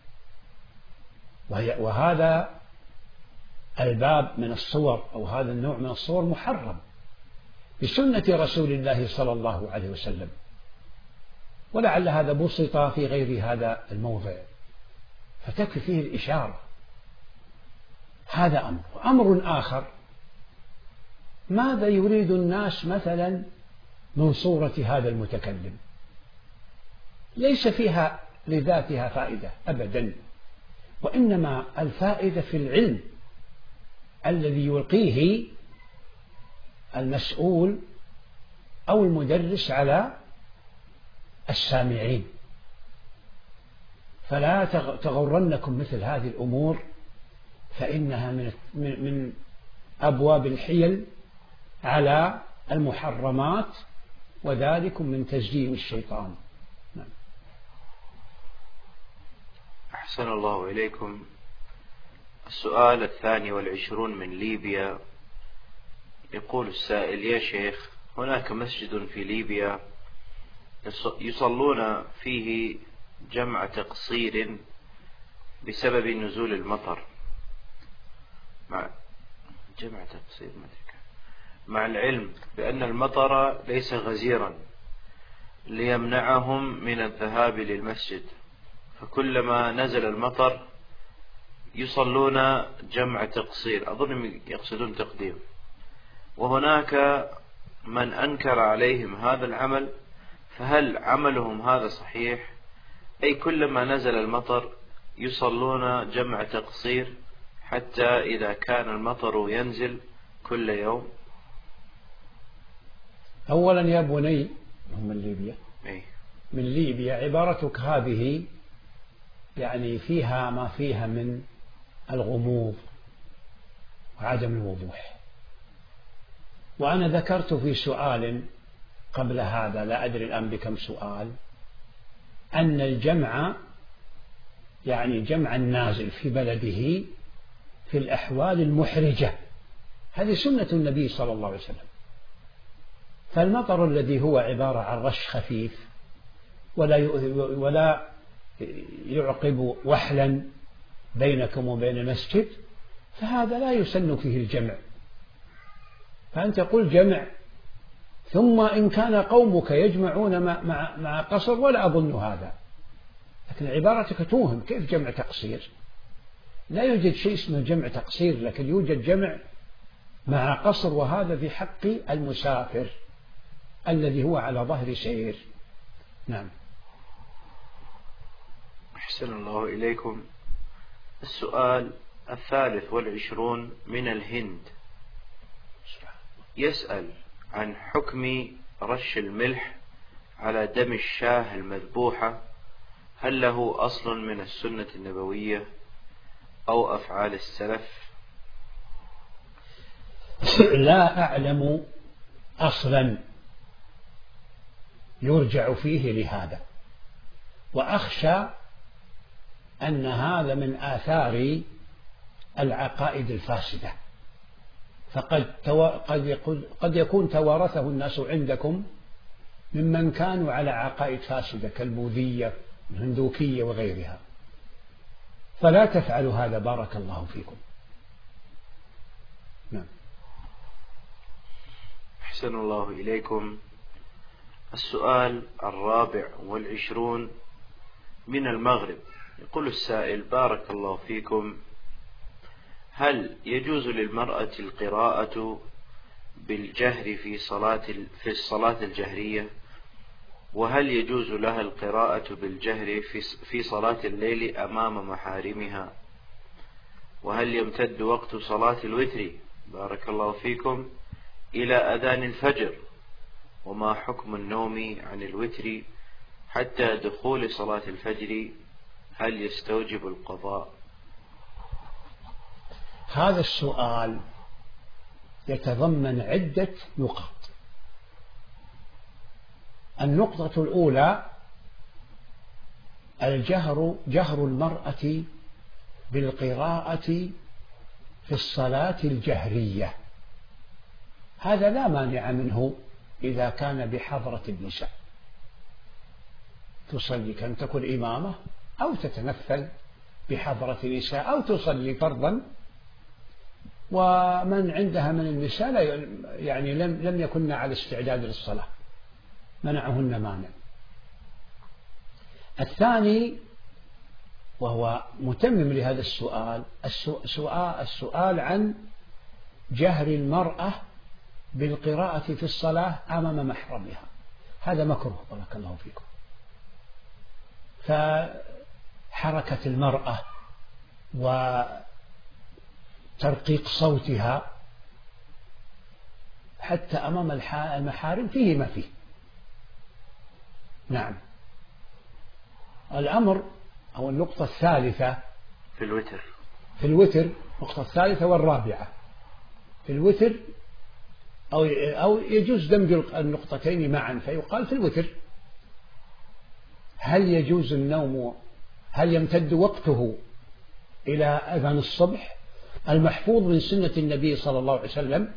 وهذا الباب من الصور أو هذا النوع من الصور محرم بسنة رسول الله صلى الله عليه وسلم، ولعل هذا بسط في غير هذا الموضع فتكفي فيه الإشارة. هذا أمر. أمر آخر: ماذا يريد الناس مثلا من صورة هذا المتكلم؟ ليس فيها لذاتها فائدة أبدا، وإنما الفائدة في العلم الذي يلقيه المسؤول أو المدرس على السامعين. فلا تغرنكم مثل هذه الأمور، فإنها من من أبواب الحيل على المحرمات، وذلك من تزيين الشيطان. نعم. أحسن الله إليكم. السؤال الثاني والعشرون من ليبيا، يقول السائل: يا شيخ، هناك مسجد في ليبيا يصلون فيه جمع تقصير بسبب نزول المطر، مع جمع تقصير مع العلم بأن المطر ليس غزيرا ليمنعهم من الذهاب للمسجد، فكلما نزل المطر يصلون جمع تقصير، أظن يقصدون تقديم، وهناك من أنكر عليهم هذا العمل، فهل عملهم هذا صحيح؟ أي كلما نزل المطر يصلون جمع تقصير حتى إذا كان المطر ينزل كل يوم؟ أولا يا بني، هم من ليبيا، أي. من ليبيا، عبارتك هذه يعني فيها ما فيها من الغموض وعدم الوضوح. وأنا ذكرت في سؤال قبل هذا، لا أدري الآن بكم سؤال، أن الجمع يعني جمع النازل في بلده في الأحوال المحرجة، هذه سنة النبي صلى الله عليه وسلم. فالمطر الذي هو عبارة عن رش خفيف ولا ولا يعقب وحلا بينكم وبين المسجد، فهذا لا يسن فيه الجمع. فأنت قل جمع، ثم إن كان قومك يجمعون مع مع قصر ولا أظن هذا، لكن عبارتك توهم، كيف جمع تقصير؟ لا يوجد شيء اسمه جمع تقصير، لكن يوجد جمع مع قصر، وهذا في حق المسافر الذي هو على ظهر سير. نعم. أحسن الله إليكم. السؤال الثالث والعشرون من الهند، يسأل عن حكم رش الملح على دم الشاة المذبوحة، هل له أصل من السنة النبوية أو أفعال السلف؟ لا أعلم أصلا يرجع فيه لهذا، وأخشى أن هذا من آثار العقائد الفاسدة، فقد قد قد يكون توارثه الناس عندكم ممن كانوا على عقائد فاسدة كالبوذية الهندوكية وغيرها، فلا تفعلوا هذا بارك الله فيكم. نعم. أحسن الله إليكم. السؤال الرابع والعشرون من المغرب، يقول السائل: بارك الله فيكم، هل يجوز للمرأة القراءة بالجهر في صلاة في الصلاة الجهرية؟ وهل يجوز لها القراءة بالجهر في صلاة الليل أمام محارمها؟ وهل يمتد وقت صلاة الوتر بارك الله فيكم إلى أذان الفجر؟ وما حكم النوم عن الوتر حتى دخول صلاة الفجر؟ هل يستوجب القضاء؟ هذا السؤال يتضمن عدة نقاط. النقطة الأولى: الجهر جهر المرأة بالقراءة في الصلاة الجهرية، هذا لا مانع منه إذا كان بحضرة النساء، تصلي كان تكون إمامة أو تتنفل بحضرة النساء أو تصلي فرضا، ومن عندها من النساء يعني لم لم يكن على استعداد للصلاة منعهن مانع. الثاني وهو متمم لهذا السؤال، السؤال, السؤال عن جهر المرأة بالقراءة في الصلاة أمام محرمها، هذا مكروه بارك الله فيكم. فحركة المرأة وترقيق صوتها حتى أمام المحارم فيه ما فيه. نعم. الأمر أو النقطة الثالثة في الوتر في الوتر النقطة الثالثة والرابعة في الوتر، أو أو يجوز دمج النقطتين معا فيقال في الوتر: هل يجوز النوم، هل يمتد وقته إلى أذان الصبح؟ المحفوظ من سنة النبي صلى الله عليه وسلم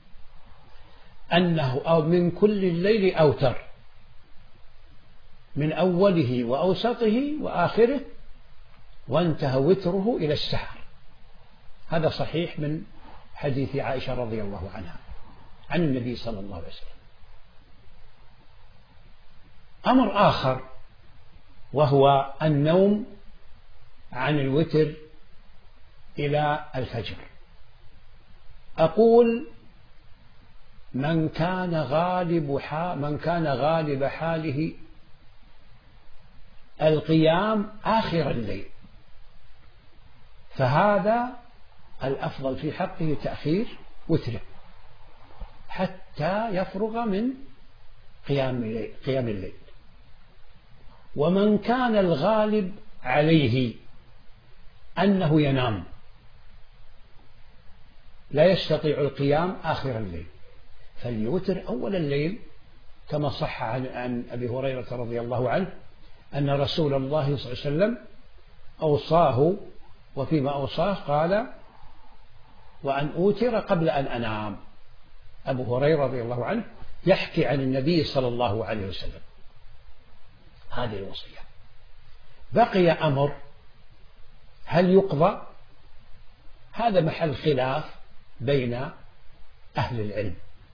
أنه أو من كل الليل أوتر، من أوله وأوسطه وآخره، وانتهى وتره إلى السحر. هذا صحيح من حديث عائشة رضي الله عنها عن النبي صلى الله عليه وسلم. أمر آخر وهو النوم عن الوتر إلى الفجر. أقول: من كان غالب حال من كان غالب حاله القيام آخر الليل، فهذا الأفضل في حقه تأخير وتره حتى يفرغ من قيام الليل, قيام الليل. ومن كان الغالب عليه أنه ينام لا يستطيع القيام آخر الليل فليوتر أول الليل، كما صح عن, عن أبي هريرة رضي الله عنه أن رسول الله صلى الله عليه وسلم أوصاه، وفيما أوصاه قال: وأن أوتر قبل أن أنام. أبو هريرة رضي الله عنه يحكي عن النبي صلى الله عليه وسلم هذه الوصية. بقي أمر: هل يقضى؟ هذا محل خلاف بين أهل العلم،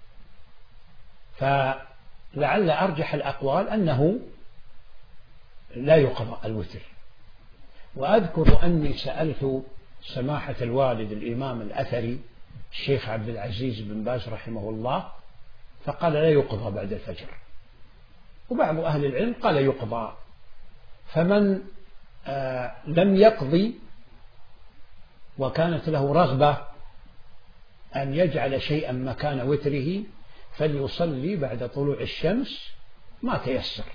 فلعل أرجح الأقوال أنه لا يقضى الوتر. وأذكر أني سألت سماحة الوالد الإمام الأثري الشيخ عبد العزيز بن باز رحمه الله فقال لا يقضى بعد الفجر، وبعض أهل العلم قال يقضى. فمن آه لم يقضي وكانت له رغبة أن يجعل شيئا مكان وتره فليصلي بعد طلوع الشمس ما تيسر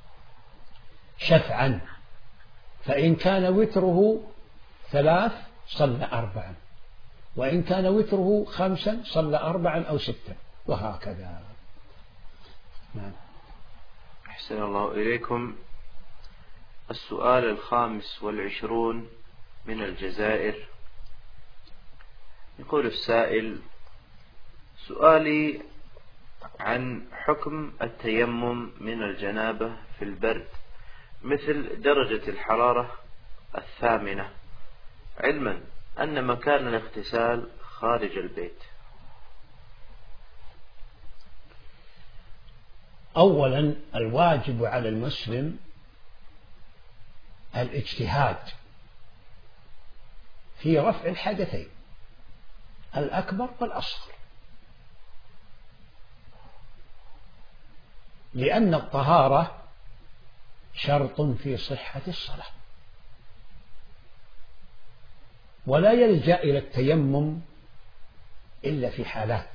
شفعا، فإن كان وتره ثلاث صلى أربعا، وإن كان وتره خمسا صلى أربعا أو ستا وهكذا. نعم. أحسن الله إليكم. السؤال الخامس والعشرون من الجزائر. يقول السائل: سؤالي عن حكم التيمم من الجنابة في البرد مثل درجة الحرارة الثامنة، علما أن مكان الاغتسال خارج البيت. أولا الواجب على المسلم الاجتهاد في رفع الحدثين الأكبر والأصغر، لأن الطهارة شرط في صحة الصلاة، ولا يلجأ إلى التيمم إلا في حالات،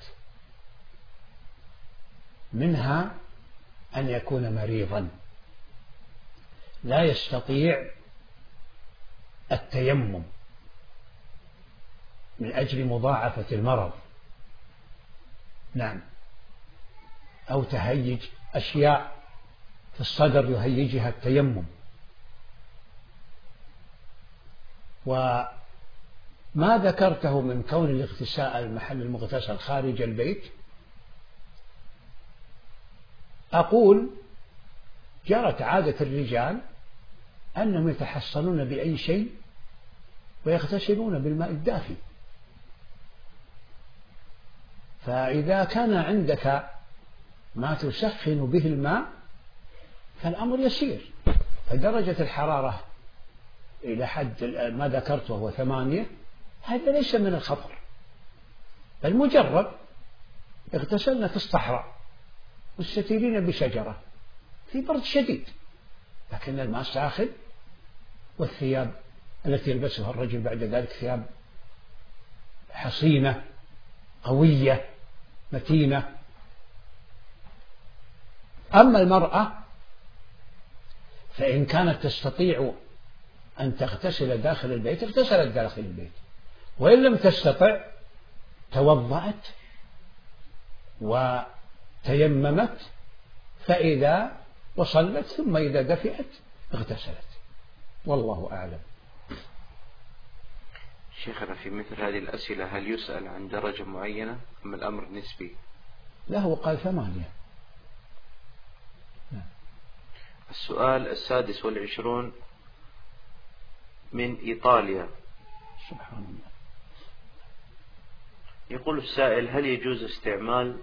منها أن يكون مريضا لا يستطيع التيمم من أجل مضاعفة المرض، نعم، أو تهيج أشياء في الصدر يهيجها التيمم. وما ذكرته من كون الاغتسال المحل المغتسل خارج البيت، أقول جرت عادة الرجال أنهم يتحصنون بأي شيء ويغتسلون بالماء الدافئ، فإذا كان عندك ما تسخن به الماء فالأمر يسير. فدرجة الحرارة إلى حد ما ذكرته وهو ثمانية، هذا ليس من الخطر، بل مجرد اغتسلنا في الصحراء مستتيرين بشجرة في برد شديد، لكن الماء ساخن، والثياب التي يلبسها الرجل بعد ذلك ثياب حصينة قوية متينة. أما المرأة فإن كانت تستطيع أن تغتسل داخل البيت اغتسلت داخل البيت، وإن لم تستطع توضأت وتيممت، فإذا وصلت ثم إذا دفئت اغتسلت، والله أعلم. شيخنا في مثل هذه الأسئلة هل يسأل عن درجة معينة أم الأمر نسبي؟ له قال ثمانية. السؤال السادس والعشرون من إيطاليا. سبحان الله. يقول السائل: هل يجوز استعمال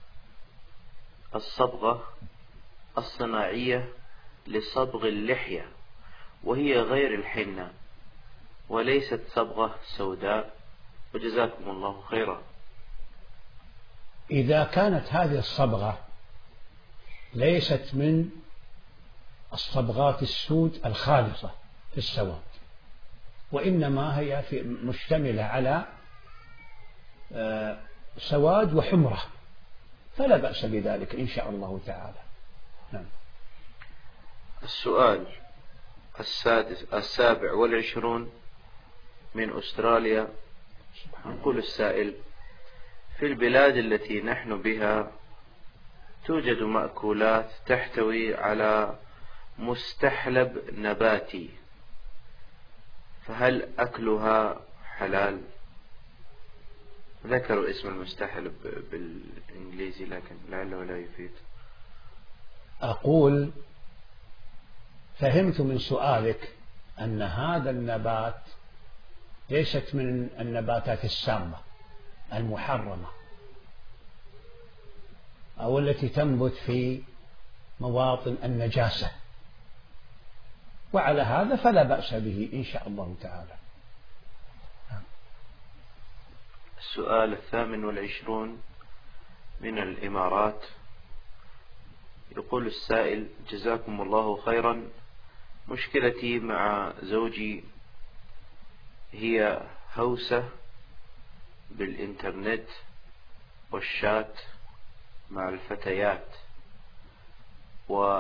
الصبغة الصناعية لصبغ اللحية وهي غير الحنة وليست صبغة سوداء؟ وجزاكم الله خيرا. إذا كانت هذه الصبغة ليست من الصبغات السود الخالصة في السواد، وإنما هي في مشتملة على سواد وحمرة، فلا بأس بذلك إن شاء الله تعالى. نعم. السؤال السادس السابع والعشرون من أستراليا. يقول السائل: في البلاد التي نحن بها توجد مأكولات تحتوي على مستحلب نباتي، فهل أكلها حلال؟ ذكروا اسم المستحلب بالإنجليزي لكن لعله لا يفيد. أقول فهمت من سؤالك أن هذا النبات ليست من النباتات السامة المحرمة أو التي تنبت في مواطن النجاسة، وعلى هذا فلا بأس به إن شاء الله تعالى. السؤال الثامن والعشرون من الإمارات. يقول السائل: جزاكم الله خيرا، مشكلتي مع زوجي هي هوسة بالإنترنت والشات مع الفتيات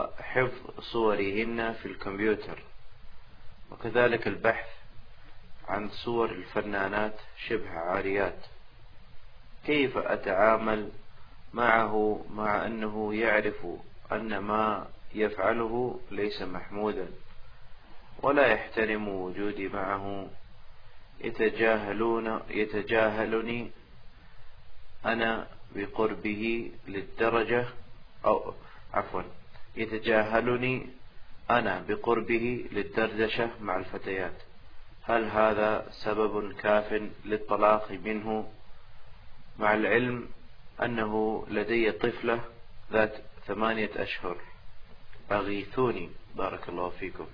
وحفظ صورهن في الكمبيوتر، وكذلك البحث عن صور الفنانات شبه عاريات، كيف أتعامل معه مع أنه يعرف أن ما يفعله ليس محمودا ولا يحترم وجودي معه؟ يتجاهلون يتجاهلني أنا بقربه للدرجة أو عفوا يتجاهلني أنا بقربه للدردشة مع الفتيات، هل هذا سبب كاف للطلاق منه، مع العلم أنه لدي طفلة ذات ثمانية أشهر؟ أغيثوني بارك الله فيكم.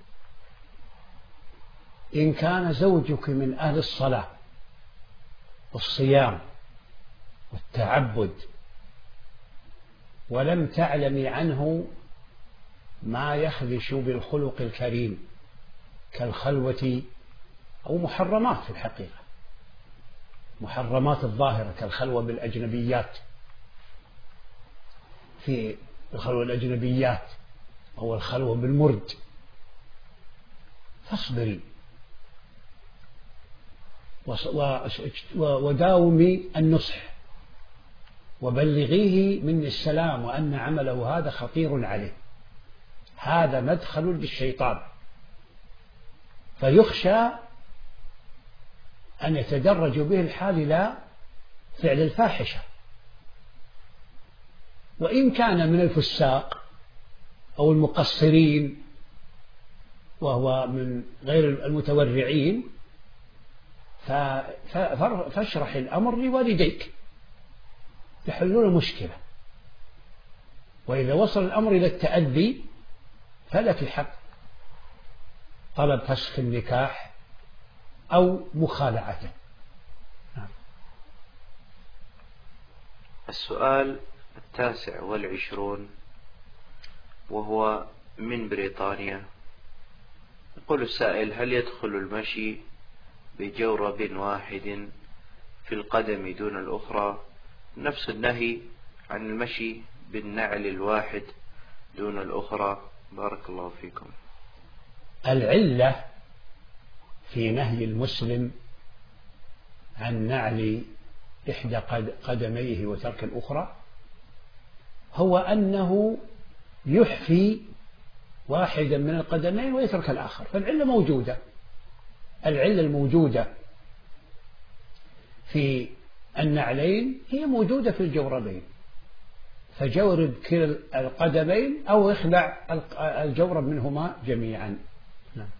إن كان زوجك من أهل الصلاة والصيام والتعبد ولم تعلمي عنه ما يخدش بالخلق الكريم كالخلوة أو محرمات في الحقيقة، محرمات الظاهرة كالخلوة بالأجنبيات، في الخلوة الأجنبيات أو الخلوة بالمرد، فاصبري وداومي النصح وبلغيه مني السلام وأن عمله هذا خطير عليه، هذا مدخل للشيطان، فيخشى أن يتدرج به الحال إلى فعل الفاحشة. وإن كان من الفساق أو المقصرين وهو من غير المتورعين فاشرح الأمر لوالديك يحلون المشكلة، وإذا وصل الأمر إلى التأذي فلك حق طلب فسخ النكاح أو مخالعته. السؤال التاسع والعشرون وهو من بريطانيا، يقول السائل: هل يدخل المشي بجورب واحد في القدم دون الأخرى نفس النهي عن المشي بالنعل الواحد دون الأخرى؟ بارك الله فيكم. العلة في نهي المسلم عن نعل إحدى قدميه وترك الأخرى هو أنه يحفي واحدا من القدمين ويترك الآخر، فالعلة موجودة. العلة الموجودة في النعلين هي موجودة في الجوربين، فجورب كلا القدمين أو اخلع الجورب منهما جميعا. نعم.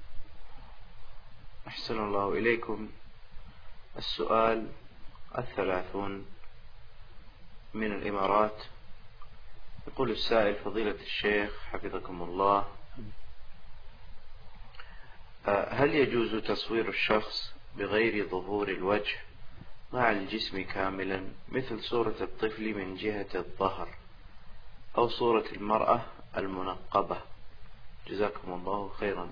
أحسن الله إليكم. السؤال الثلاثون من الإمارات، يقول السائل: فضيلة الشيخ حفظكم الله، هل يجوز تصوير الشخص بغير ظهور الوجه مع الجسم كاملا مثل صورة الطفل من جهة الظهر أو صورة المرأة المنقبة؟ جزاكم الله خيرا.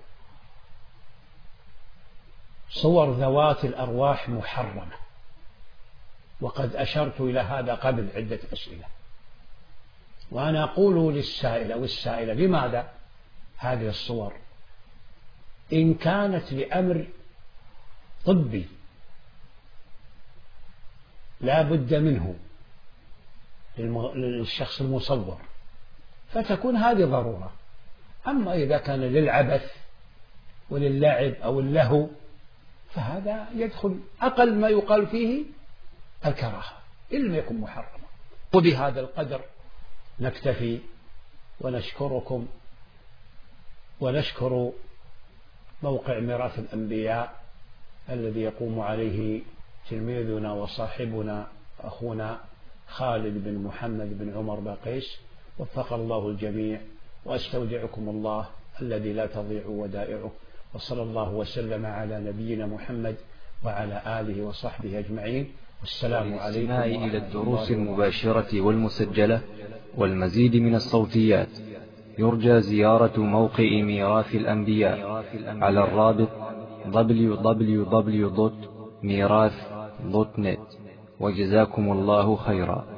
صور ذوات الأرواح محرمة، وقد أشرت إلى هذا قبل عدة أسئلة، وأنا أقول للسائل أو السائلة: لماذا هذه الصور؟ إن كانت لأمر طبي لا بد منه للشخص المصور فتكون هذه ضرورة، أما إذا كان للعبث وللعب أو اللهو فهذا يدخل أقل ما يقال فيه الكراهة إن لم يكن محرما. وبهذا القدر نكتفي، ونشكركم ونشكر موقع ميراث الأنبياء الذي يقوم عليه تلميذنا وصاحبنا أخونا خالد بن محمد بن عمر باقيس، وفق الله الجميع، وأستودعكم الله الذي لا تضيع ودائعه، وصلى الله وسلم على نبينا محمد وعلى آله وصحبه أجمعين، والسلام عليكم ورحمة الله. إلى الدروس المباشرة والمسجلة والمزيد من الصوتيات يرجى زيارة موقع ميراث الأنبياء على الرابط دبليو دبليو دبليو دوت ميراث دوت نت. وجزاكم الله خيرا.